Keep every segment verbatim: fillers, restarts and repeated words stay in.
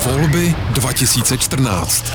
Volby dva tisíce čtrnáct.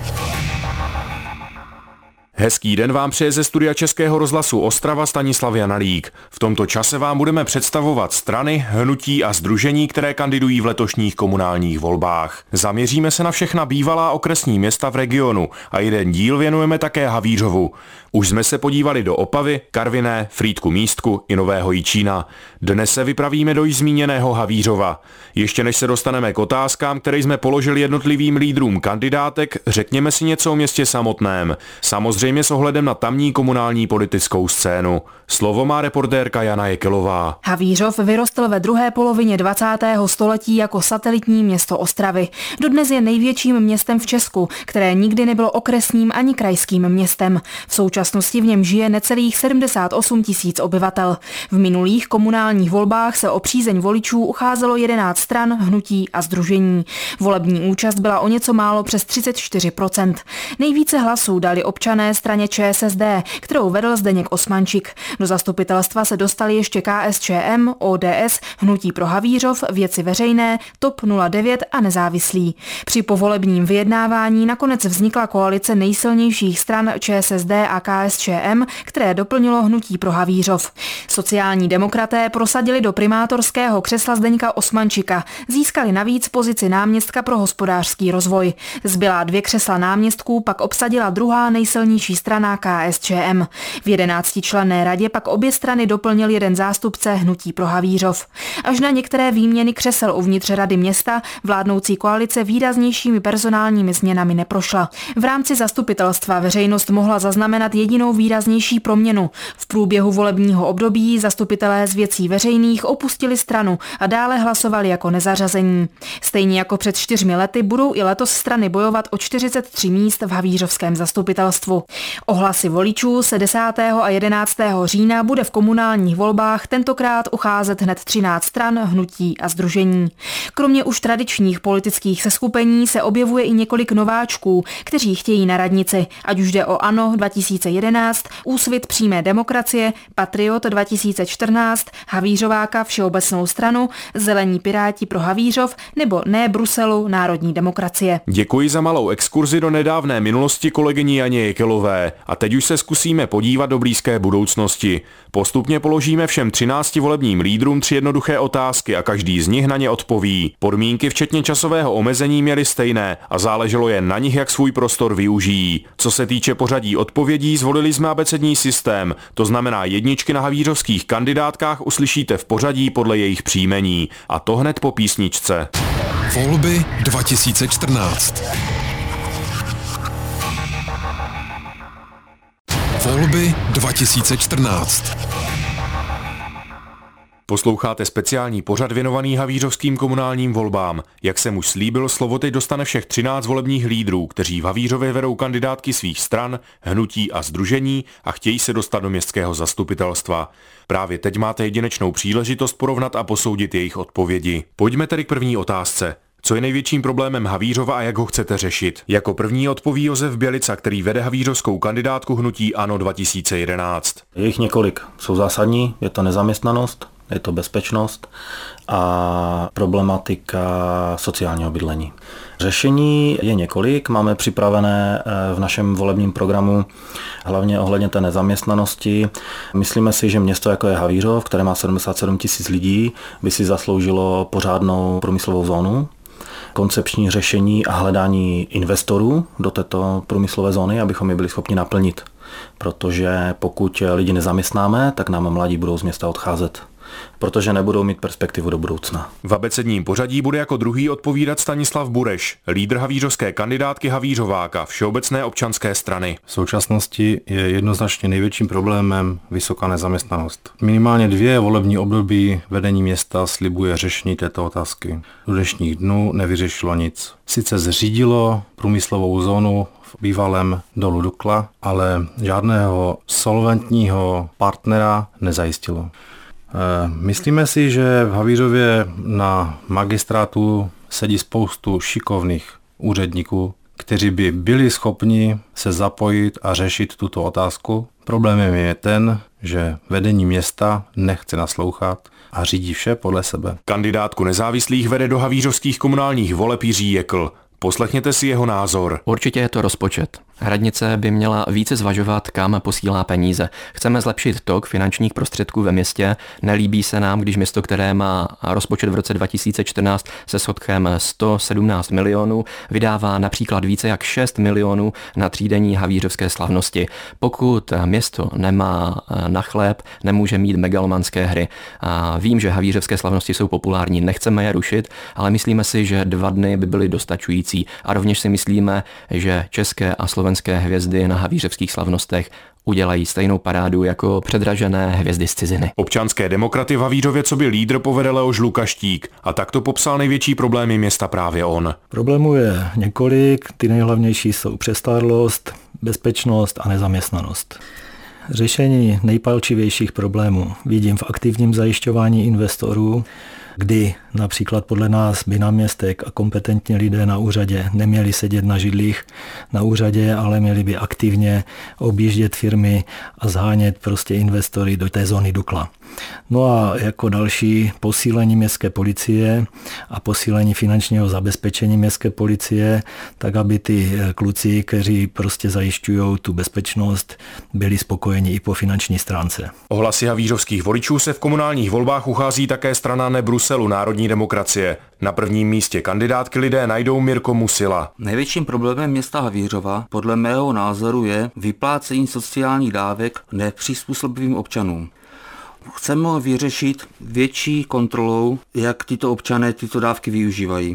Hezký den vám přeje ze studia Českého rozhlasu Ostrava Stanislav Janalík. V tomto čase vám budeme představovat strany, hnutí a sdružení, které kandidují v letošních komunálních volbách. Zaměříme se na všechna bývalá okresní města v regionu a jeden díl věnujeme také Havířovu. Už jsme se podívali do Opavy, Karviné, Frýdku-Místku i Nového Jičína. Dnes se vypravíme do již zmíněného Havířova. Ještě než se dostaneme k otázkám, které jsme položili jednotlivým lídrům kandidátek, řekněme si něco o městě samotném. Samozřejmě s ohledem na tamní komunální politickou scénu. Slovo má reportérka Jana Jekelová. Havířov vyrostl ve druhé polovině dvacátého století jako satelitní město Ostravy. Dodnes je největším městem v Česku, které nikdy nebylo okresním ani krajským městem. V současnosti v něm žije necelých sedmdesát osm tisíc obyvatel. V minulých komunálních volbách se o přízeň voličů ucházelo jedenáct stran, hnutí a sdružení. Volební účast byla o něco málo přes třicet čtyři procent. Nejvíce hlasů dali občané straně ČSSD, kterou vedl Zdeněk Osmančik. Do zastupitelstva se dostali ještě KSČM, O D S, Hnutí pro Havířov, Věci veřejné, TOP nula devět a Nezávislí. Při povolebním vyjednávání nakonec vznikla koalice nejsilnějších stran ČSSD a KSČM, které doplnilo Hnutí pro Havířov. Sociální demokraté prosadili do primátorského křesla Zdeňka Osmančika. Získali navíc pozici náměstka pro hospodářský rozvoj. Zbylá dvě křesla náměstků pak obsadila druhá nejsilnější strana KSČM. V jedenáctičlenné radě pak obě strany doplnil jeden zástupce Hnutí pro Havířov. Až na některé výměny křesel uvnitř rady města vládnoucí koalice výraznějšími personálními změnami neprošla. V rámci zastupitelstva veřejnost mohla zaznamenat jedinou výraznější proměnu. V průběhu volebního období zastupitelé z Věcí veřejných opustili stranu a dále hlasovali jako nezařazení. Stejně jako před čtyřmi lety budou i letos strany bojovat o čtyřicet tři míst v havířovském zastupitelstvu. O hlasy voličů se desátého a jedenáctého října bude v komunálních volbách tentokrát ucházet hned třináct stran, hnutí a sdružení. Kromě už tradičních politických seskupení se objevuje i několik nováčků, kteří chtějí na radnici, ať už jde o ANO dva tisíce jedenáct, Úsvit přímé demokracie, Patriot dva tisíce čtrnáct, Havířováka Všeobecnou stranu, Zelení piráti pro Havířov nebo Ne Bruselu národní demokracie. Děkuji za malou exkurzi do nedávné minulosti kolegyni Janě Jekelové a teď už se zkusíme podívat do blízké budoucnosti. Postupně položíme všem třinácti volebním lídrům tři jednoduché otázky a každý z nich na ně odpoví. Podmínky včetně časového omezení měly stejné a záleželo jen na nich, jak svůj prostor využijí. Co se týče pořadí odpovědí, zvolili jsme abecední systém, to znamená jedničky na havířovských kandidátkách uslyšíte v pořadí podle jejich příjmení. A to hned po písničce. Volby dva tisíce čtrnáct. Volby dva tisíce čtrnáct. Posloucháte speciální pořad věnovaný havířovským komunálním volbám. Jak jsem už slíbil, slovo teď dostane všech třináct volebních lídrů, kteří v Havířově vedou kandidátky svých stran, hnutí a sdružení a chtějí se dostat do městského zastupitelstva. Právě teď máte jedinečnou příležitost porovnat a posoudit jejich odpovědi. Pojďme tedy k první otázce. Co je největším problémem Havířova a jak ho chcete řešit? Jako první odpoví Josef Bělica, který vede havířovskou kandidátku hnutí ANO dva tisíce jedenáct. Je jich několik. Jsou zásadní, je to nezaměstnanost, je to bezpečnost a problematika sociálního bydlení. Řešení je několik, máme připravené v našem volebním programu hlavně ohledně té nezaměstnanosti. Myslíme si, že město jako je Havířov, které má sedmdesát sedm tisíc lidí, by si zasloužilo pořádnou průmyslovou zónu, koncepční řešení a hledání investorů do této průmyslové zóny, abychom je byli schopni naplnit. Protože pokud lidi nezaměstnáme, tak nám mladí budou z města odcházet, protože nebudou mít perspektivu do budoucna. V abecedním pořadí bude jako druhý odpovídat Stanislav Bureš, lídr havířovské kandidátky Havířováka Všeobecné občanské strany. V současnosti je jednoznačně největším problémem vysoká nezaměstnanost. Minimálně dvě volební období vedení města slibuje řešení této otázky. Do dnešních dnů nevyřešilo nic. Sice zřídilo průmyslovou zónu v bývalém dolu Dukla, ale žádného solventního partnera nezajistilo. Myslíme si, že v Havířově na magistrátu sedí spoustu šikovných úředníků, kteří by byli schopni se zapojit a řešit tuto otázku. Problémem je ten, že vedení města nechce naslouchat a řídí vše podle sebe. Kandidátku nezávislých vede do havířovských komunálních voleb Jiří Jekl. Poslechněte si jeho názor. Určitě je to rozpočet. Radnice by měla více zvažovat, kam posílá peníze. Chceme zlepšit tok finančních prostředků ve městě. Nelíbí se nám, když město, které má rozpočet v roce dva tisíce čtrnáct se schodkem sto sedmnáct milionů, vydává například více jak šest milionů na třídenní havířovské slavnosti. Pokud město nemá na chléb, nemůže mít megalomanské hry. A vím, že havířovské slavnosti jsou populární, nechceme je rušit, ale myslíme si, že dva dny by byly dostačující. A rovněž si myslíme, že české a slovenské hvězdy na havířovských slavnostech udělají stejnou parádu jako předražené hvězdy z ciziny. Občanské demokraty v Havířově coby lídr povede Leoš Lukaštík a takto popsal největší problémy města právě on. Problémů je několik, ty nejhlavnější jsou přestárlost, bezpečnost a nezaměstnanost. Řešení nejpalčivějších problémů vidím v aktivním zajišťování investorů, kdy například podle nás by náměstek a kompetentní lidé na úřadě neměli sedět na židlích na úřadě, ale měli by aktivně objíždět firmy a zhánět prostě investory do té zóny Dukla. No a jako další posílení městské policie a posílení finančního zabezpečení městské policie, tak aby ty kluci, kteří prostě zajišťují tu bezpečnost, byli spokojeni i po finanční stránce. O hlasy havířovských voličů se v komunálních volbách uchází také strana Ne Bruselu národní demokracie. Na prvním místě kandidátky lidé najdou Mirko Musila. Největším problémem města Havířova podle mého názoru je vyplácení sociálních dávek nepřizpůsobivým občanům. Chceme vyřešit větší kontrolou, jak tyto občané tyto dávky využívají.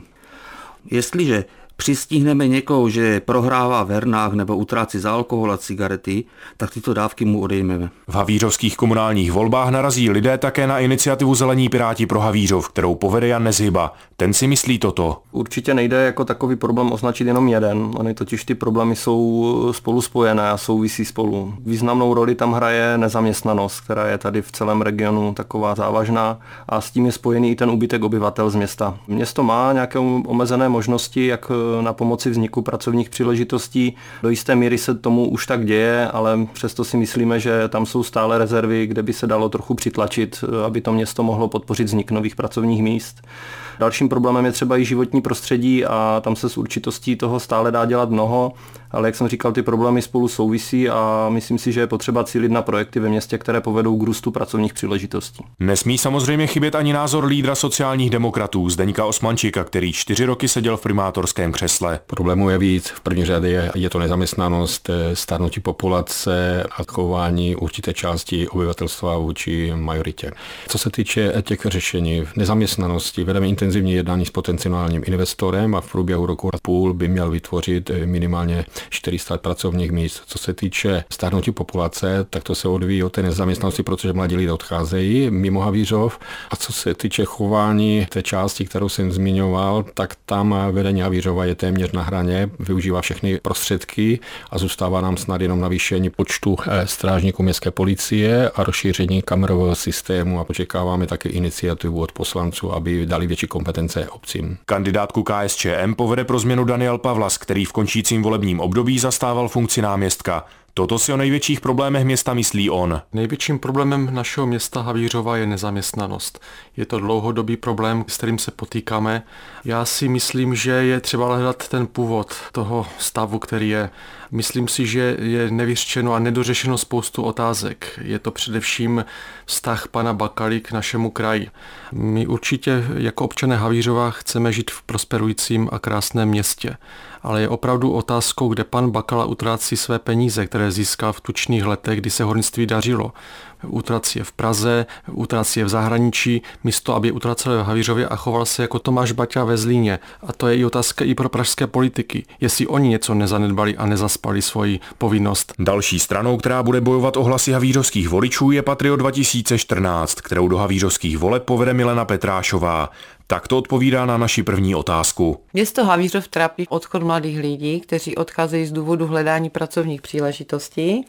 Jestliže přistihneme někoho, že prohrává v hernách nebo utrácí za alkohol a cigarety, tak tyto dávky mu odejmeme. V havířovských komunálních volbách narazí lidé také na iniciativu Zelení piráti pro Havířov, kterou povede Jan Nezhyba. Ten si myslí toto. Určitě nejde jako takový problém označit jenom jeden. Ony totiž ty problémy jsou spolu spojené a souvisí spolu. Významnou roli tam hraje nezaměstnanost, která je tady v celém regionu taková závažná a s tím je spojený i ten úbytek obyvatel z města. Město má nějaké omezené možnosti, jak na pomoci vzniku pracovních příležitostí. Do jisté míry se tomu už tak děje, ale přesto si myslíme, že tam jsou stále rezervy, kde by se dalo trochu přitlačit, aby to město mohlo podpořit vznik nových pracovních míst. Dalším problémem je třeba i životní prostředí a tam se s určitostí toho stále dá dělat mnoho, ale jak jsem říkal, ty problémy spolu souvisí a myslím si, že je potřeba cílit na projekty ve městě, které povedou k růstu pracovních příležitostí. Nesmí samozřejmě chybět ani názor lídra sociálních demokratů Zdeňka Osmančíka, který čtyři roky seděl v primátorském křesle. Problémů je víc. V první řadě je, je to nezaměstnanost, stárnutí populace a chování určité části obyvatelstva vůči majoritě. Co se týče těch řešení v nezaměstnanosti, vedeme intenzivní jednání s potenciálním investorem a v průběhu roku a půl by měl vytvořit minimálně čtyři sta pracovních míst. Co se týče stárnutí populace, tak to se odvíjí od té nezaměstnanosti, protože mladí lidé odcházejí mimo Havířov. A co se týče chování té části, kterou jsem zmiňoval, tak tam vedení Havířova je téměř na hraně, využívá všechny prostředky a zůstává nám snad jenom navýšení počtu strážníků městské policie a rozšíření kamerového systému a očekáváme také iniciativu od poslanců, aby dali větší kompetence obcím. Kandidátku K S Č M povede pro změnu Daniel Pavlas, který v končícím volebním období zastával funkci náměstka. Toto si o největších problémech města myslí on. Největším problémem našeho města Havířova je nezaměstnanost. Je to dlouhodobý problém, s kterým se potýkáme. Já si myslím, že je třeba hledat ten původ toho stavu, který je. Myslím si, že je nevyřčeno a nedořešeno spoustu otázek. Je to především vztah pana Bakaly k našemu kraji. My určitě jako občané Havířova chceme žít v prosperujícím a krásném městě. Ale je opravdu otázkou, kde pan Bakala utrácí své peníze, které získal v tučných letech, kdy se hornictví dařilo. Utrácí je v Praze, utrácí je v zahraničí, místo aby utracel v Havířově a choval se jako Tomáš Baťa ve Zlíně. A to je i otázka i pro pražské politiky, jestli oni něco nezanedbali a nezaspali svoji povinnost. Další stranou, která bude bojovat o hlasy havířovských voličů, je Patriot dva tisíce čtrnáct, kterou do havířovských voleb povede Milena Petrášová. Tak to odpovídá na naši první otázku. Město Havířov trápí odchod mladých lidí, kteří odcházejí z důvodu hledání pracovních příležitostí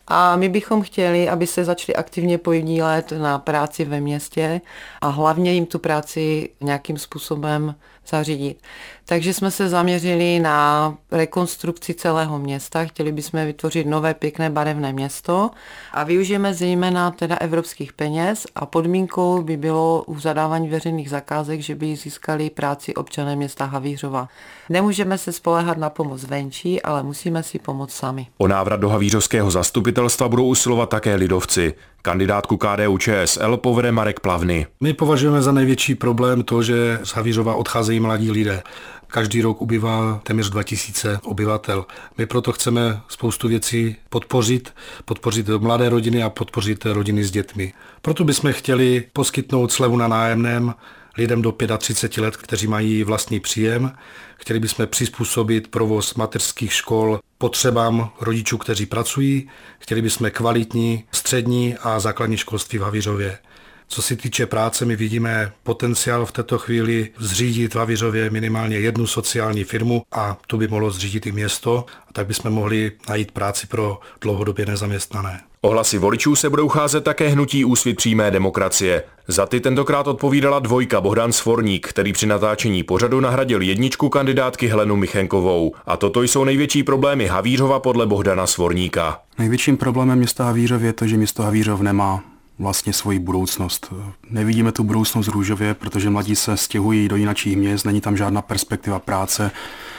A my bychom chtěli, aby se začali aktivně podílet na práci ve městě a hlavně jim tu práci nějakým způsobem zařídit. Takže jsme se zaměřili na rekonstrukci celého města. Chtěli bychom vytvořit nové pěkné barevné město a využijeme zejména teda evropských peněz a podmínkou by bylo u zadávání veřejných zakázek, že by získali práci občané města Havířova. Nemůžeme se spoléhat na pomoc venčí, ale musíme si pomoct sami. O návrat do havířovského zastupitelstva budou usilovat také lidovci. Kandidátku K D U Č S L povede Marek Plavny. My považujeme za největší problém to, že z Havířova odcházejí mladí lidé. Každý rok ubývá téměř dva tisíce obyvatel. My proto chceme spoustu věcí podpořit, podpořit mladé rodiny a podpořit rodiny s dětmi. Proto bychom chtěli poskytnout slevu na nájemném lidem do třicet pět let, kteří mají vlastní příjem. Chtěli bychom přizpůsobit provoz mateřských škol potřebám rodičů, kteří pracují. Chtěli bychom kvalitní střední a základní školství v Havířově. Co se týče práce, my vidíme potenciál v této chvíli zřídit v Havířově minimálně jednu sociální firmu a to by mohlo zřídit i město, a tak bychom mohli najít práci pro dlouhodobě nezaměstnané. O hlasy voličů se budou cházet také hnutí Úsvit přímé demokracie. Za ty tentokrát odpovídala dvojka Bohdan Svorník, který při natáčení pořadu nahradil jedničku kandidátky Helenu Michenkovou. A toto jsou největší problémy Havířova podle Bohdana Svorníka. Největším problémem města Havířov je to, že město Havířov nemá vlastně svoji budoucnost. Nevidíme tu budoucnost růžově, protože mladí se stěhují do jinačích měst, není tam žádná perspektiva práce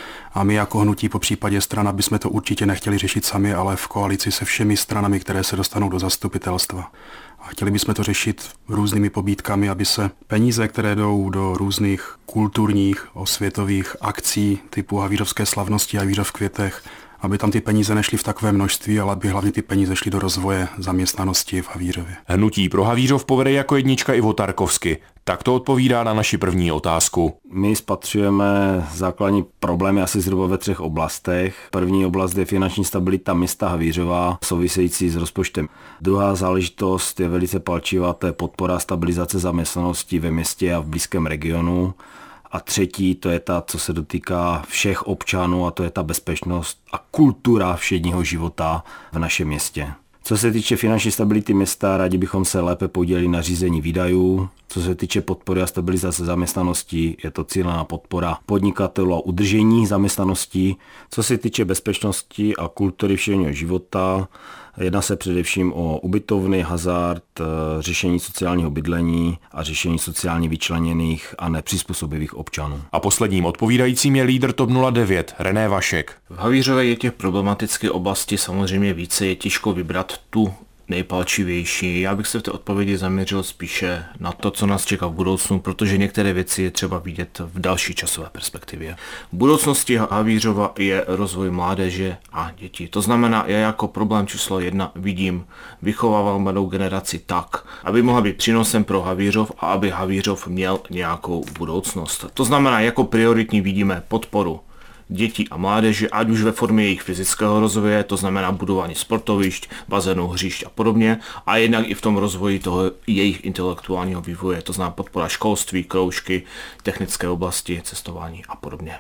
a my jako hnutí, po případě strana, bychom to určitě nechtěli řešit sami, ale v koalici se všemi stranami, které se dostanou do zastupitelstva. A chtěli bychom to řešit různými pobídkami, aby se peníze, které jdou do různých kulturních, osvětových akcí typu Havířovské slavnosti, Havířov v květech, aby tam ty peníze nešly v takové množství, ale aby hlavně ty peníze šly do rozvoje zaměstnanosti v Havířově. Hnutí pro Havířov povede jako jednička Ivo Tarkovsky. Tak to odpovídá na naši první otázku. My spatřujeme základní problémy asi zhruba ve třech oblastech. První oblast je finanční stabilita města Havířova, související s rozpočtem. Druhá záležitost je velice palčivá, to je podpora a stabilizace zaměstnanosti ve městě a v blízkém regionu. A třetí, to je ta, co se dotýká všech občanů, a to je ta bezpečnost a kultura všedního života v našem městě. Co se týče finanční stability města, rádi bychom se lépe podělili na řízení výdajů. Co se týče podpory a stabilizace zaměstnanosti, je to cílená podpora podnikatelů a udržení zaměstnanosti. Co se týče bezpečnosti a kultury všedního života, jedná se především o ubytovny, hazard, řešení sociálního bydlení a řešení sociálně vyčleněných a nepřizpůsobivých občanů. A posledním odpovídajícím je lídr TOP nula devět, René Vašek. V Havířově je těch problematických oblastí samozřejmě více, je těžko vybrat tu nejpalčivější. Já bych se v té odpovědi zaměřil spíše na to, co nás čeká v budoucnu, protože některé věci je třeba vidět v další časové perspektivě. V budoucnosti Havířova je rozvoj mládeže a dětí. To znamená, já jako problém číslo jedna vidím vychovávat mladou generaci tak, aby mohla být přínosem pro Havířov a aby Havířov měl nějakou budoucnost. To znamená, jako prioritní vidíme podporu dětí a mládeže, ať už ve formě jejich fyzického rozvoje, to znamená budování sportovišť, bazénů, hřišť a podobně, a jednak i v tom rozvoji toho jejich intelektuálního vývoje, to znamená podpora školství, kroužky, technické oblasti, cestování a podobně.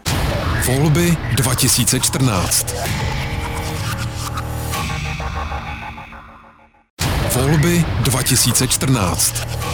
Volby dva tisíce čtrnáct. Volby dva tisíce čtrnáct.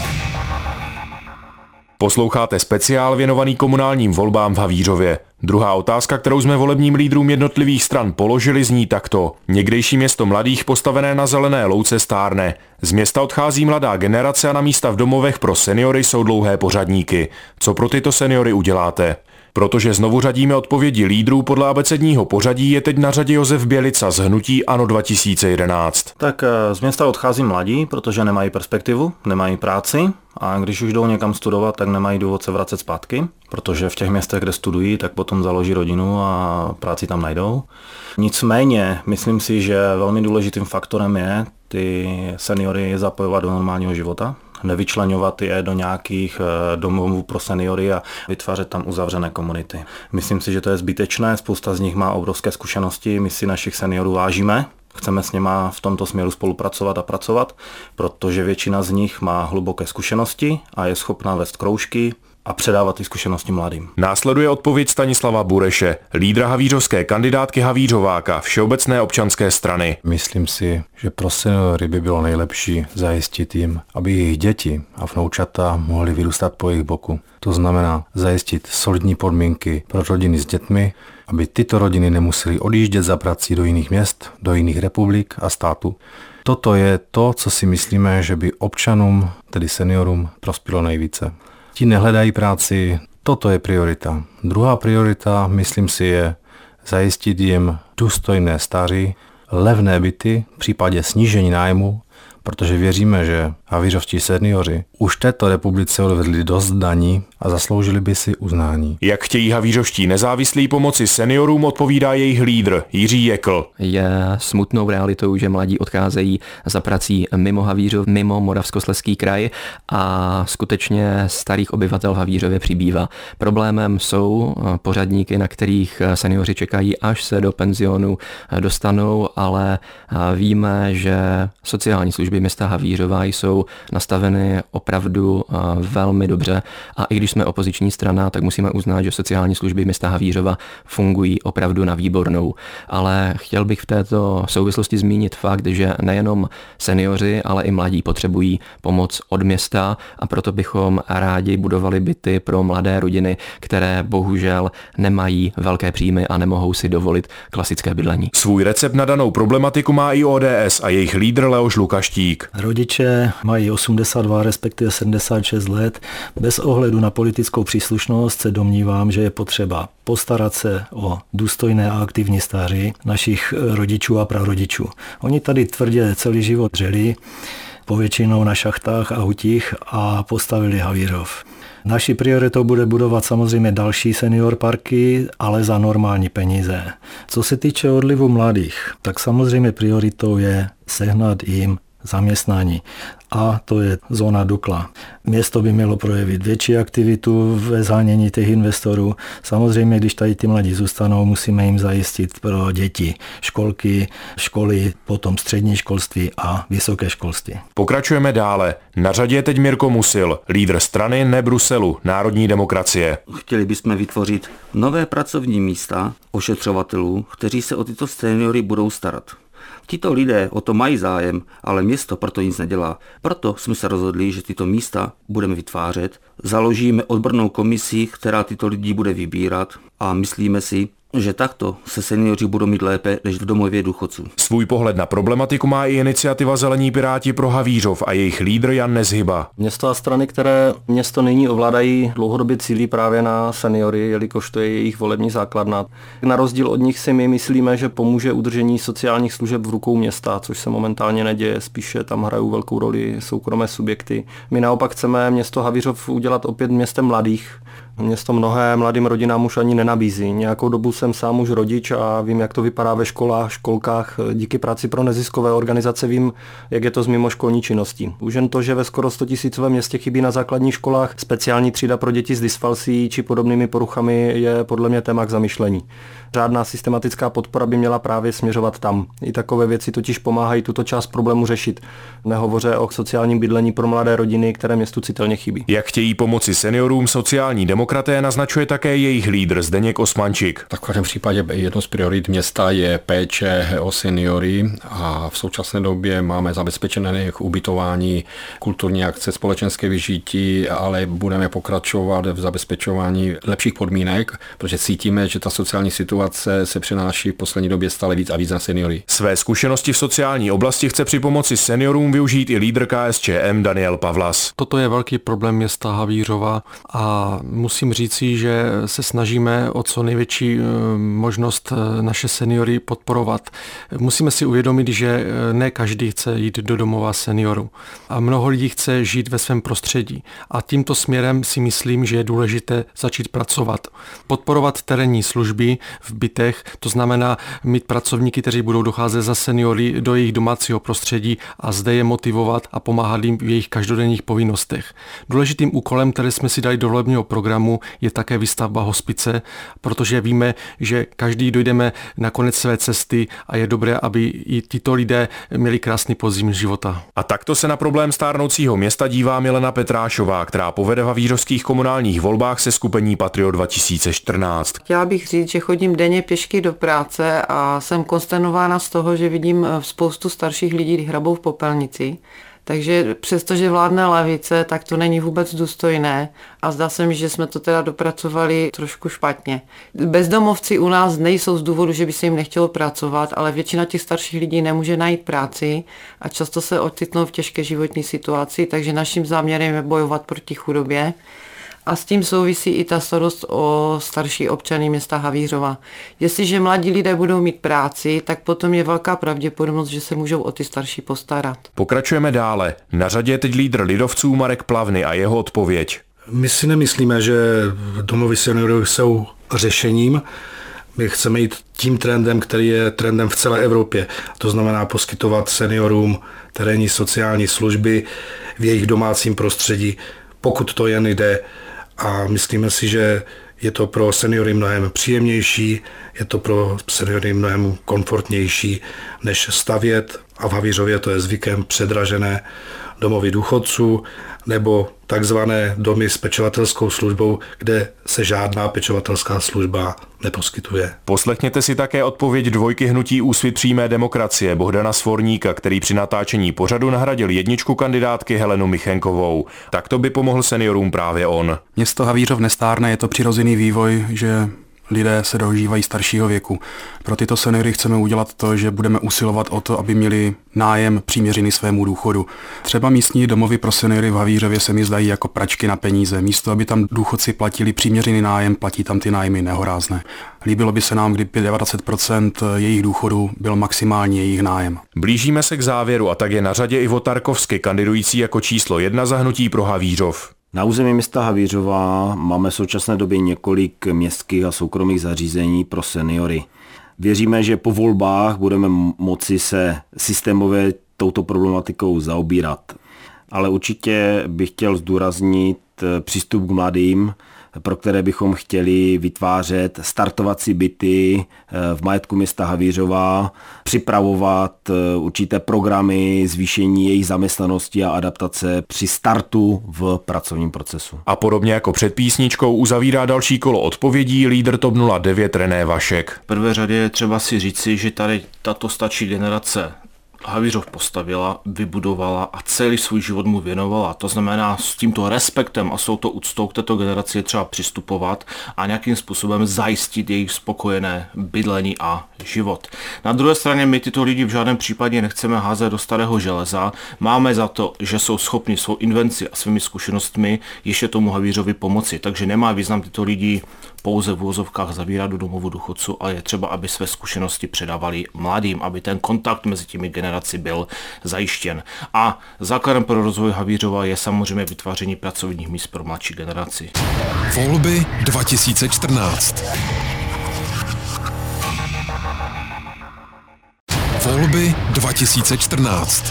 Posloucháte speciál věnovaný komunálním volbám v Havířově. Druhá otázka, kterou jsme volebním lídrům jednotlivých stran položili, zní takto. Někdejší město mladých postavené na zelené louce stárne. Z města odchází mladá generace a na místa v domovech pro seniory jsou dlouhé pořadníky. Co pro tyto seniory uděláte? Protože znovu řadíme odpovědi lídrů podle abecedního pořadí, je teď na řadě Josef Bělica z hnutí ANO dva tisíce jedenáct. Tak z města odchází mladí, protože nemají perspektivu, nemají práci a když už jdou někam studovat, tak nemají důvod se vracet zpátky, protože v těch městech, kde studují, tak potom založí rodinu a práci tam najdou. Nicméně, myslím si, že velmi důležitým faktorem je ty seniory zapojovat do normálního života, nevyčleňovat je do nějakých domovů pro seniory a vytvářet tam uzavřené komunity. Myslím si, že to je zbytečné, spousta z nich má obrovské zkušenosti, my si našich seniorů vážíme, chceme s nima v tomto směru spolupracovat a pracovat, protože většina z nich má hluboké zkušenosti a je schopná vést kroužky, a předávat ty zkušenosti mladým. Následuje odpověď Stanislava Bureše, lídra havířovské kandidátky Havířováka Všeobecné občanské strany. Myslím si, že pro seniory by bylo nejlepší zajistit jim, aby jejich děti a vnoučata mohly vyrůstat po jejich boku. To znamená zajistit solidní podmínky pro rodiny s dětmi, aby tyto rodiny nemusely odjíždět za prací do jiných měst, do jiných republik a států. Toto je to, co si myslíme, že by občanům, tedy seniorům, prospělo nejvíce. Ti nehledají práci, toto je priorita. Druhá priorita, myslím si, je zajistit jim důstojné stáří, levné byty v případě snížení nájmu, protože věříme, že havířovští seniori už v této republice odvedli dost daní a zasloužili by si uznání. Jak chtějí havířovští nezávislí pomoci seniorům, odpovídá jejich lídr Jiří Jekl. Je smutnou realitou, že mladí odcházejí za prací mimo Havířov, mimo Moravskoslezský kraj a skutečně starých obyvatel v Havířově přibývá. Problémem jsou pořadníky, na kterých seniori čekají, až se do penzionu dostanou, ale víme, že sociální služby města Havířova jsou nastaveny opravdu velmi dobře a i když jsme opoziční strana, tak musíme uznat, že sociální služby města Havířova fungují opravdu na výbornou. Ale chtěl bych v této souvislosti zmínit fakt, že nejenom seniori, ale i mladí potřebují pomoc od města a proto bychom rádi budovali byty pro mladé rodiny, které bohužel nemají velké příjmy a nemohou si dovolit klasické bydlení. Svůj recept na danou problematiku má i O D S a jejich lídr Leoš Lukaštík. Rodiče mají osmdesát dva, respektive sedmdesát šest let. Bez ohledu na politickou příslušnost se domnívám, že je potřeba postarat se o důstojné a aktivní stáří našich rodičů a prarodičů. Oni tady tvrdě celý život dřeli, povětšinou na šachtách a hutích a postavili Havířov. Naší prioritou bude budovat samozřejmě další senior parky, ale za normální peníze. Co se týče odlivu mladých, tak samozřejmě prioritou je sehnat jim zaměstnání. A to je zóna Dukla. Město by mělo projevit větší aktivitu ve zhánění těch investorů. Samozřejmě, když tady ty mladí zůstanou, musíme jim zajistit pro děti školky, školy, potom střední školství a vysoké školství. Pokračujeme dále. Na řadě je teď Mirko Musil, lídr strany Ne Bruselu, Národní demokracie. Chtěli bychom vytvořit nové pracovní místa ošetřovatelů, kteří se o tyto seniory budou starat. Tito lidé o to mají zájem, ale město proto nic nedělá. Proto jsme se rozhodli, že tyto místa budeme vytvářet, založíme odbornou komisi, která tyto lidi bude vybírat a myslíme si, že takto se seniori budou mít lépe než v domově důchodců. Svůj pohled na problematiku má i iniciativa Zelení piráti pro Havířov a jejich lídr Jan Nezhyba. Město a strany, které město nyní ovládají, dlouhodobě cílí právě na seniory, jelikož to je jejich volební základna. Na rozdíl od nich si my myslíme, že pomůže udržení sociálních služeb v rukou města, což se momentálně neděje, spíše tam hrajou velkou roli soukromé subjekty. My naopak chceme město Havířov udělat opět městem mladých. Město mnohé mladým rodinám už ani nenabízí. Nějakou dobu jsem sám už rodič a vím, jak to vypadá ve školách, školkách. Díky práci pro neziskové organizace vím, jak je to s mimoškolní činností. Už jen to, že ve skoro sto tisícovém městě chybí na základních školách speciální třída pro děti s dysfalsií či podobnými poruchami, je podle mě téma k zamyšlení. Řádná systematická podpora by měla právě směřovat tam. I takové věci totiž pomáhají tuto část problému řešit. Nehovoře o sociálním bydlení pro mladé rodiny, které městu citelně chybí. Jak chtějí pomoci seniorům sociální demokraté, naznačuje také jejich lídr Zdeněk Osmančík. V takovém případě jednou z priorit města je péče o seniory a v současné době máme zabezpečené jejich ubytování, kulturní akce, společenské vyžití, ale budeme pokračovat v zabezpečování lepších podmínek, protože cítíme, že ta sociální situace se přenáší v poslední době stále víc a víc na seniory. Své zkušenosti v sociální oblasti chce při pomoci seniorům využít i lídr K S Č M Daniel Pavlas. Toto je velký problém města Havířova a musím říci, že se snažíme o co největší možnost naše seniory podporovat. Musíme si uvědomit, že ne každý chce jít do domova seniorů a mnoho lidí chce žít ve svém prostředí a tímto směrem si myslím, že je důležité začít pracovat. Podporovat terénní služby v bytech, to znamená mít pracovníky, kteří budou docházet za seniory do jejich domácího prostředí a zde je motivovat a pomáhat jim v jejich každodenních povinnostech. Důležitým úkolem, který jsme si dali do volebního programu, problému je také výstavba hospice, protože víme, že každý dojdeme na konec své cesty a je dobré, aby i tyto lidé měli krásný podzim života. A takto se na problém stárnoucího města dívá Milena Petrášová, která povede v havířovských komunálních volbách se skupení Patriot dva tisíce čtrnáct. Chtěla bych říct, že chodím denně pěšky do práce a jsem konsternována z toho, že vidím spoustu starších lidí, kteří hrabou v popelnici. Takže přestože vládne levice, tak to není vůbec důstojné a zdá se mi, že jsme to teda dopracovali trošku špatně. Bezdomovci u nás nejsou z důvodu, že by se jim nechtělo pracovat, ale většina těch starších lidí nemůže najít práci a často se ocitnou v těžké životní situaci, takže naším záměrem je bojovat proti chudobě. A s tím souvisí i ta starost o starší občany města Havířova. Jestliže mladí lidé budou mít práci, tak potom je velká pravděpodobnost, že se můžou o ty starší postarat. Pokračujeme dále. Na řadě je teď lídr lidovců Marek Plavny a jeho odpověď. My si nemyslíme, že domovy seniorů jsou řešením. My chceme jít tím trendem, který je trendem v celé Evropě. To znamená poskytovat seniorům terénní sociální služby v jejich domácím prostředí, pokud to jen jde. A myslíme si, že je to pro seniory mnohem příjemnější, je to pro seniory mnohem komfortnější, než stavět, a v Havířově to je zvykem, předražené domovy důchodců nebo takzvané domy s pečovatelskou službou, kde se žádná pečovatelská služba neposkytuje. Poslechněte si také odpověď dvojky hnutí Úsvit přímé demokracie Bohdana Svorníka, který při natáčení pořadu nahradil jedničku kandidátky Helenu Michenkovou. Takto by pomohl seniorům právě on. Město Havířov nestárne, je to přirozený vývoj, že lidé se dožívají staršího věku. Pro tyto seniory chceme udělat to, že budeme usilovat o to, aby měli nájem přiměřený svému důchodu. Třeba místní domovy pro seniory v Havířově se mi zdají jako pračky na peníze. Místo, aby tam důchodci platili přiměřený nájem, platí tam ty nájmy nehorázné. Líbilo by se nám, kdyby dvacet pět procent jejich důchodu byl maximální jejich nájem. Blížíme se k závěru a tak je na řadě Ivo Tarkovsky, kandidující jako číslo jedna za hnutí pro Havířov. Na území města Havířova máme v současné době několik městských a soukromých zařízení pro seniory. Věříme, že po volbách budeme moci se systémově touto problematikou zaobírat. Ale určitě bych chtěl zdůraznit přístup k mladým, pro které bychom chtěli vytvářet startovací byty v majetku města Havířova, připravovat určité programy zvýšení jejich zaměstnanosti a adaptace při startu v pracovním procesu. A podobně jako před písničkou uzavírá další kolo odpovědí lídr TOP nula devět René Vašek. V prvé řadě je třeba si říci, že tady tato starší generace Havířov postavila, vybudovala a celý svůj život mu věnovala. To znamená, s tímto respektem a s touto úctou k této generaci je třeba přistupovat a nějakým způsobem zajistit jejich spokojené bydlení a život. Na druhé straně my tyto lidi v žádném případě nechceme házet do starého železa. Máme za to, že jsou schopni svou invenci a svými zkušenostmi ještě tomu Havířovi pomoci. Takže nemá význam tyto lidi pouze v úvozovkách zavírat do domovu důchodců, ale je třeba, aby své zkušenosti předávali mladým, aby ten kontakt mezi těmi generaci byl zajištěn. A základem pro rozvoj Havířova je samozřejmě vytváření pracovních míst pro mladší generaci. Volby dva tisíce čtrnáct. Volby dva tisíce čtrnáct.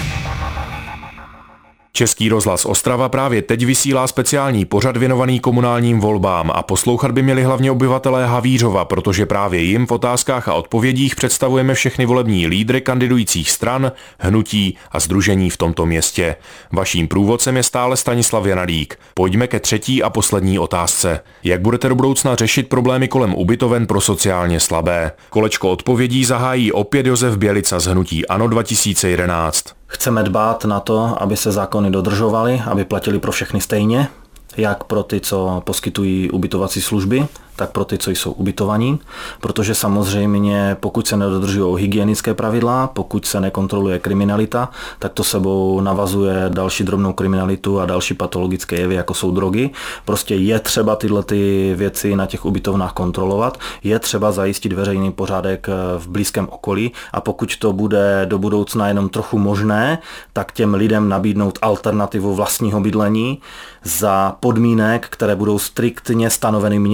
Český rozhlas Ostrava právě teď vysílá speciální pořad věnovaný komunálním volbám a poslouchat by měli hlavně obyvatelé Havířova, protože právě jim v otázkách a odpovědích představujeme všechny volební lídry kandidujících stran, hnutí a sdružení v tomto městě. Vaším průvodcem je stále Stanislav Janalík. Pojďme ke třetí a poslední otázce. Jak budete do budoucna řešit problémy kolem ubytoven pro sociálně slabé? Kolečko odpovědí zahájí opět Josef Bělica z hnutí ANO dva tisíce jedenáct. Chceme dbát na to, aby se zákony dodržovaly, aby platili pro všechny stejně, jak pro ty, co poskytují ubytovací služby, tak pro ty, co jsou ubytovaní, protože samozřejmě pokud se nedodržují hygienické pravidla, pokud se nekontroluje kriminalita, tak to sebou navazuje další drobnou kriminalitu a další patologické jevy, jako jsou drogy. Prostě je třeba tyhle ty věci na těch ubytovnách kontrolovat, je třeba zajistit veřejný pořádek v blízkém okolí a pokud to bude do budoucna jenom trochu možné, tak těm lidem nabídnout alternativu vlastního bydlení za podmínek, které budou striktně stanoveny městem,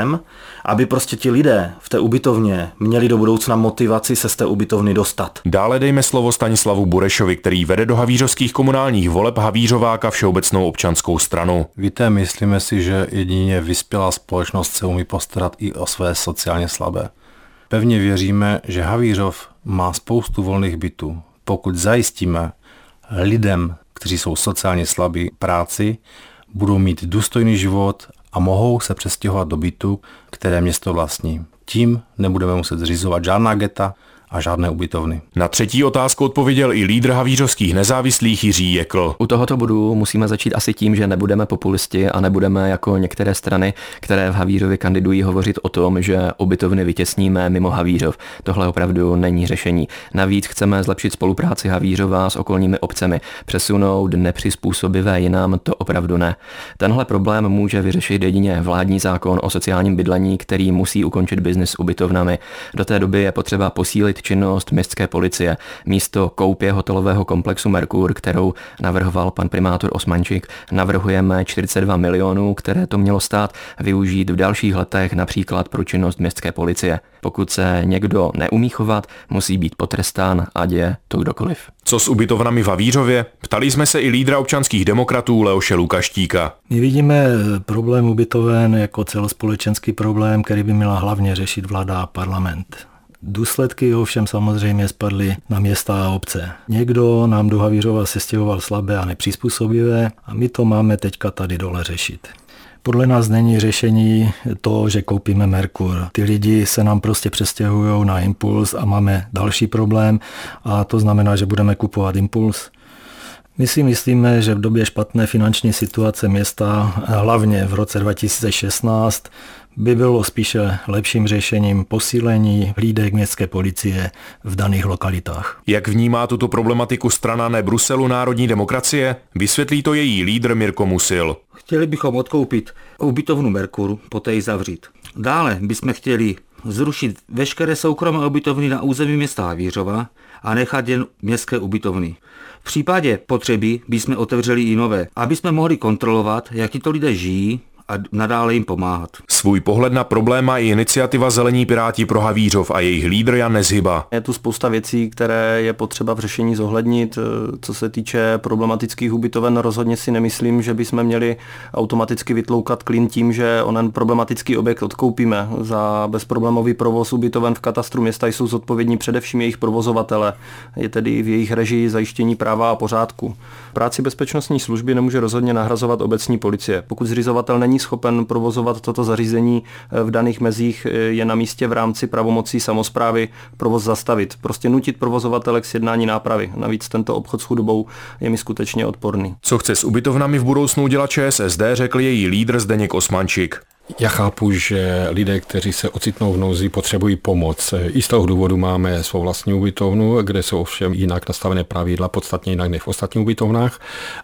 systém, aby prostě ti lidé v té ubytovně měli do budoucna motivaci se z té ubytovny dostat. Dále dejme slovo Stanislavu Burešovi, který vede do havířovských komunálních voleb Havířováka Všeobecnou občanskou stranu. Víte, myslíme si, že jedině vyspělá společnost se umí postarat i o své sociálně slabé. Pevně věříme, že Havířov má spoustu volných bytů. Pokud zajistíme lidem, kteří jsou sociálně slabí, práci, budou mít důstojný život a mohou se přestěhovat do bytu, které město vlastní. Tím nebudeme muset zřizovat žádná geta a žádné ubytovny. Na třetí otázku odpověděl i lídr havířovských nezávislých Jiří Jekl. U tohoto bodu musíme začít asi tím, že nebudeme populisti a nebudeme jako některé strany, které v Havířově kandidují, hovořit o tom, že ubytovny vytěsníme mimo Havířov. Tohle opravdu není řešení. Navíc chceme zlepšit spolupráci Havířova s okolními obcemi. Přesunout nepřizpůsobivé jinam to opravdu ne. Tenhle problém může vyřešit jedině vládní zákon o sociálním bydlení, který musí ukončit biznis s ubytovnami. Do té doby je potřeba posílit činnost městské policie. Místo koupě hotelového komplexu Merkur, kterou navrhoval pan primátor Osmančík, navrhujeme čtyřicet dva milionů, které to mělo stát, využít v dalších letech například pro činnost městské policie. Pokud se někdo neumí chovat, musí být potrestán, ať je to kdokoliv. Co s ubytovnami v Havířově? Ptali jsme se i lídra občanských demokratů Leoše Lukaštíka. My vidíme problém ubytoven jako celospolečenský problém, který by měla hlavně řešit vláda a parlament. Důsledky ovšem samozřejmě spadly na města a obce. Někdo nám do Havířova sestěhoval slabé a nepřizpůsobivé a my to máme teďka tady dole řešit. Podle nás není řešení to, že koupíme Merkur. Ty lidi se nám prostě přestěhují na Impuls a máme další problém a to znamená, že budeme kupovat Impuls. My si myslíme, že v době špatné finanční situace města, hlavně v roce dva tisíce šestnáct, by bylo spíše lepším řešením posílení hlídek městské policie v daných lokalitách. Jak vnímá tuto problematiku strana Ne Bruselu národní demokracie? Vysvětlí to její lídr Mirko Musil. Chtěli bychom odkoupit ubytovnu Merkur, poté ji zavřít. Dále bychom chtěli zrušit veškeré soukromé ubytovny na území města Havířova a nechat jen městské ubytovny. V případě potřeby bychom otevřeli i nové, aby jsme mohli kontrolovat, jak tito lidé žijí a nadále jim pomáhat. Svůj pohled na problém má i iniciativa Zelení piráti pro Havířov a jejich lídr Jan Nezhyba. Je tu spousta věcí, které je potřeba v řešení zohlednit. Co se týče problematických ubytoven, rozhodně si nemyslím, že bychom měli automaticky vytloukat klín tím, že onen problematický objekt odkoupíme. Za bezproblémový provoz ubytoven v katastru města jsou zodpovědní především jejich provozovatele. Je tedy v jejich režii zajištění práva a pořádku. Práci bezpečnostní služby nemůže rozhodně nahrazovat obecní policie. Pokud zřizovatel není schopen provozovat toto zařízení v daných mezích, je na místě v rámci pravomocí samosprávy provoz zastavit. Prostě nutit provozovatele k sjednání nápravy. Navíc tento obchod s chudobou je mi skutečně odporný. Co chce s ubytovnami v budoucnu dělat ČSSD, řekl její lídr Zdeněk Osmančík. Já chápu, že lidé, kteří se ocitnou v nouzi, potřebují pomoc. I z toho důvodu máme svou vlastní ubytovnu, kde jsou ovšem jinak nastavené pravidla, podstatně jinak než v ostatních ubytovnách.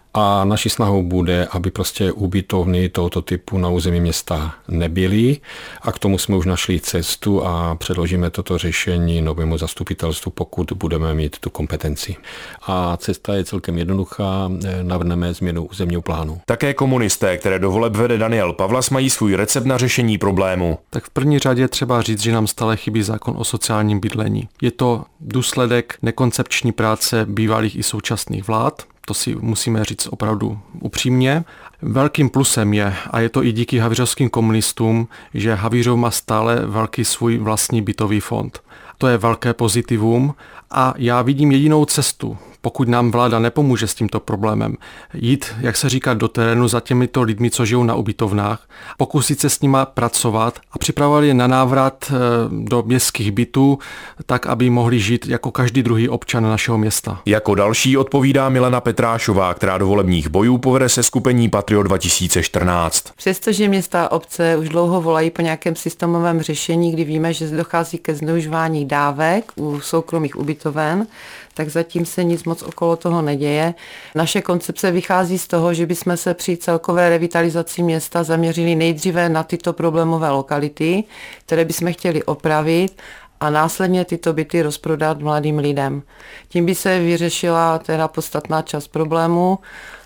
A naší snahou bude, aby prostě ubytovny tohoto typu na území města nebyly. A k tomu jsme už našli cestu a předložíme toto řešení novému zastupitelstvu, pokud budeme mít tu kompetenci. A cesta je celkem jednoduchá, navrhneme změnu územního plánu. Také komunisté, které do voleb vede Daniel Pavlas, mají svůj recept na řešení problému. Tak v první řadě třeba říct, že nám stále chybí zákon o sociálním bydlení. Je to důsledek nekoncepční práce bývalých i současných vlád. To si musíme říct opravdu upřímně. Velkým plusem je, a je to i díky havířovským komunistům, že Havířov má stále velký svůj vlastní bytový fond. To je velké pozitivum a já vidím jedinou cestu, pokud nám vláda nepomůže s tímto problémem, jít, jak se říká, do terénu za těmito lidmi, co žijou na ubytovnách, pokusit se s nima pracovat a připravovat je na návrat do městských bytů, tak, aby mohli žít jako každý druhý občan našeho města. Jako další odpovídá Milena Petrášová, která do volebních bojů povede seskupení Patriot dva tisíce čtrnáct. Přestože města a obce už dlouho volají po nějakém systémovém řešení, kdy víme, že dochází ke zneužívání dávek u soukromých ubytoven, tak zatím se nic moc okolo toho neděje. Naše koncepce vychází z toho, že bychom se při celkové revitalizaci města zaměřili nejdříve na tyto problémové lokality, které bychom chtěli opravit a následně tyto byty rozprodat mladým lidem. Tím by se vyřešila teda podstatná část problému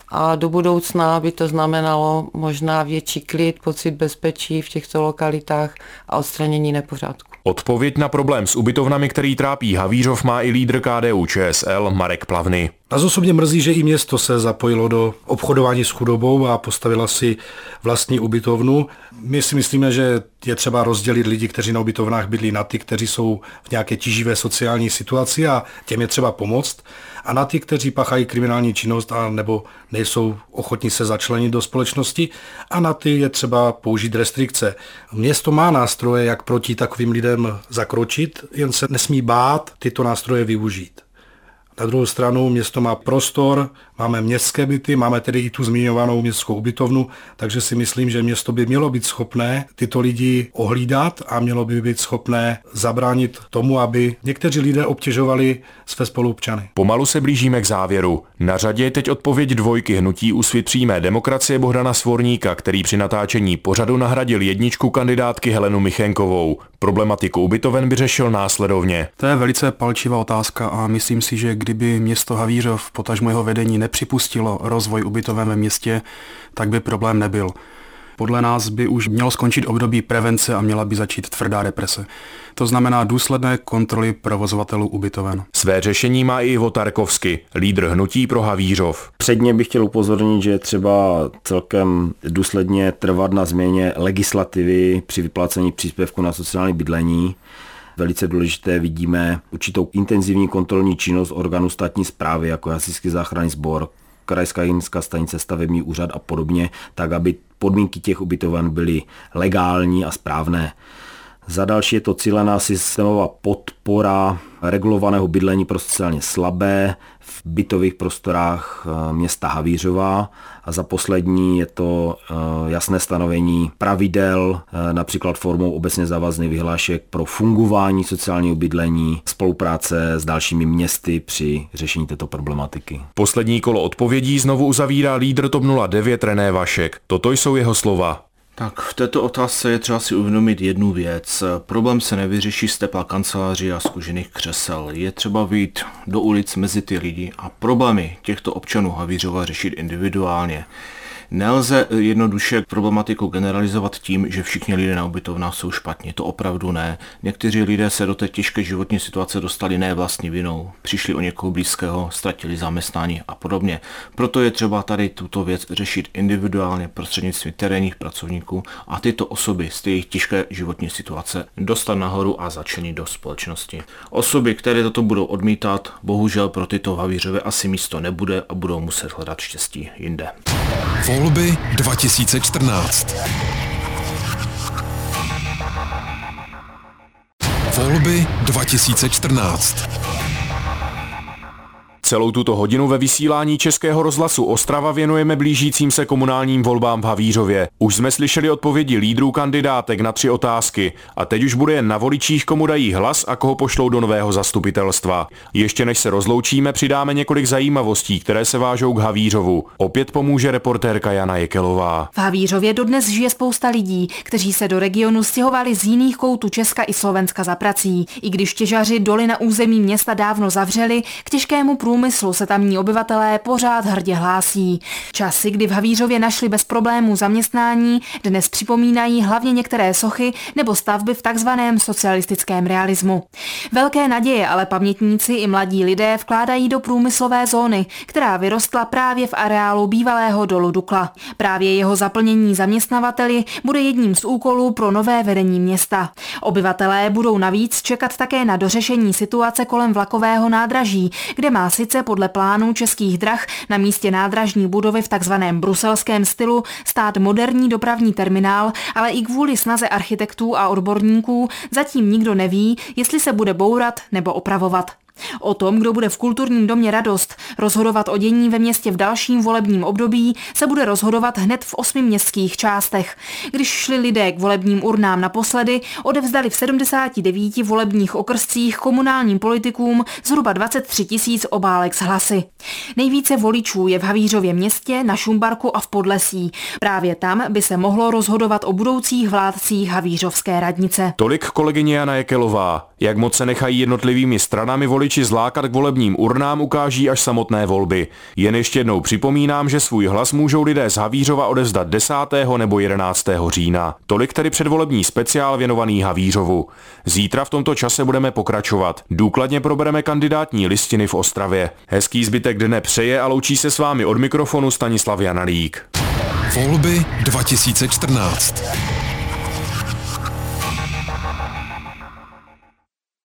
a do budoucna by to znamenalo možná větší klid, pocit bezpečí v těchto lokalitách a odstranění nepořádku. Odpověď na problém s ubytovnami, který trápí Havířov, má i lídr K D U Č S L Marek Plavny. Nás osobně mrzí, že i město se zapojilo do obchodování s chudobou a postavila si vlastní ubytovnu. My si myslíme, že je třeba rozdělit lidi, kteří na ubytovnách bydlí, na ty, kteří jsou v nějaké tíživé sociální situaci a těm je třeba pomoct, a na ty, kteří páchají kriminální činnost a nebo nejsou ochotní se začlenit do společnosti, a na ty je třeba použít restrikce. Město má nástroje, jak proti takovým lidem zakročit, jen se nesmí bát tyto nástroje využít. Na druhou stranu město má prostor, máme městské byty, máme tedy i tu zmiňovanou městskou ubytovnu, takže si myslím, že město by mělo být schopné tyto lidi ohlídat a mělo by být schopné zabránit tomu, aby někteří lidé obtěžovali své spoluobčany. Pomalu se blížíme k závěru. Na řadě je teď odpověď dvojky hnutí Úsvit přímé demokracie Bohdana Svorníka, který při natáčení pořadu nahradil jedničku kandidátky Helenu Michenkovou. Problematiku ubytoven by řešil následovně. To je velice palčivá otázka a myslím si, že kdyby město Havířov, potažmo jeho vedení, nepřipustilo rozvoj ubytoven ve městě, tak by problém nebyl. Podle nás by už mělo skončit období prevence a měla by začít tvrdá represe. To znamená důsledné kontroly provozovatelů ubytoven. Své řešení má i Ivo Tarkovsky, lídr hnutí pro Havířov. Předně bych chtěl upozornit, že je třeba celkem důsledně trvat na změně legislativy při vyplácení příspěvku na sociální bydlení. Velice důležité vidíme určitou intenzivní kontrolní činnost orgánů státní správy, jako Hasičský záchranný sbor, Krajská hygienická stanice, stavební úřad a podobně, tak aby podmínky těch ubytoven byly legální a správné. Za další je to cílená systémová podpora regulovaného bydlení pro sociálně slabé v bytových prostorách města Havířova. A za poslední je to jasné stanovení pravidel, například formou obecně závazných vyhlášek pro fungování sociálního bydlení, spolupráce s dalšími městy při řešení této problematiky. Poslední kolo odpovědí znovu uzavírá lídr TOP nula devět René Vašek. Toto jsou jeho slova. Tak v této otázce je třeba si uvědomit jednu věc. Problém se nevyřeší z tepla kanceláří a z kožených křesel. Je třeba vyjít do ulic mezi ty lidi a problémy těchto občanů Havířova řešit individuálně. Nelze jednoduše problematiku generalizovat tím, že všichni lidé na ubytovnách jsou špatně. To opravdu ne. Někteří lidé se do té těžké životní situace dostali ne vlastní vinou. Přišli o někoho blízkého, ztratili zaměstnání a podobně. Proto je třeba tady tuto věc řešit individuálně prostřednictvím terénních pracovníků a tyto osoby z jejich těžké životní situace dostat nahoru a začlenit do společnosti. Osoby, které toto budou odmítat, bohužel pro tyto v Havířově asi místo nebude a budou muset hledat štěstí jinde. Volby dva tisíce čtrnáct. Volby dva tisíce čtrnáct. Celou tuto hodinu ve vysílání Českého rozhlasu Ostrava věnujeme blížícím se komunálním volbám v Havířově. Už jsme slyšeli odpovědi lídrů kandidátek na tři otázky a teď už bude jen na voličích, komu dají hlas a koho pošlou do nového zastupitelstva. Ještě než se rozloučíme, přidáme několik zajímavostí, které se vážou k Havířovu. Opět pomůže reportérka Jana Jekelová. V Havířově dodnes žije spousta lidí, kteří se do regionu stěhovali z jiných koutů Česka i Slovenska za prací. I když těžaři doly na území města dávno zavřeli, k těžkému průmyslu průmyslu se tamní obyvatelé pořád hrdě hlásí. Časy, kdy v Havířově našli bez problémů zaměstnání, dnes připomínají hlavně některé sochy nebo stavby v takzvaném socialistickém realismu. Velké naděje ale pamětníci i mladí lidé vkládají do průmyslové zóny, která vyrostla právě v areálu bývalého dolu Dukla. Právě jeho zaplnění zaměstnavateli bude jedním z úkolů pro nové vedení města. Obyvatelé budou navíc čekat také na dořešení situace kolem vlakového nádraží, kde má sice podle plánů Českých drah na místě nádražní budovy v takzvaném bruselském stylu stát moderní dopravní terminál, ale i kvůli snaze architektů a odborníků zatím nikdo neví, jestli se bude bourat nebo opravovat. O tom, kdo bude v kulturním domě Radost rozhodovat o dění ve městě v dalším volebním období, se bude rozhodovat hned v osmi městských částech. Když šli lidé k volebním urnám naposledy, odevzdali v sedmdesáti devíti volebních okrscích komunálním politikům zhruba dvacet tři tisíc obálek s hlasy. Nejvíce voličů je v Havířově městě, na Šumbarku a v Podlesí. Právě tam by se mohlo rozhodovat o budoucích vládcích havířovské radnice. Tolik kolegyně Jana Jekelová. Jak moc se nechají jednotlivými stranami volit voliči zlákat k volebním urnám, ukáží až samotné volby. Jen ještě jednou připomínám, že svůj hlas můžou lidé z Havířova odevzdat desátého nebo jedenáctého října. Tolik tedy předvolební speciál věnovaný Havířovu. Zítra v tomto čase budeme pokračovat. Důkladně probereme kandidátní listiny v Ostravě. Hezký zbytek dne přeje a loučí se s vámi od mikrofonu Stanislav Janalík. Volby dva tisíce čtrnáct.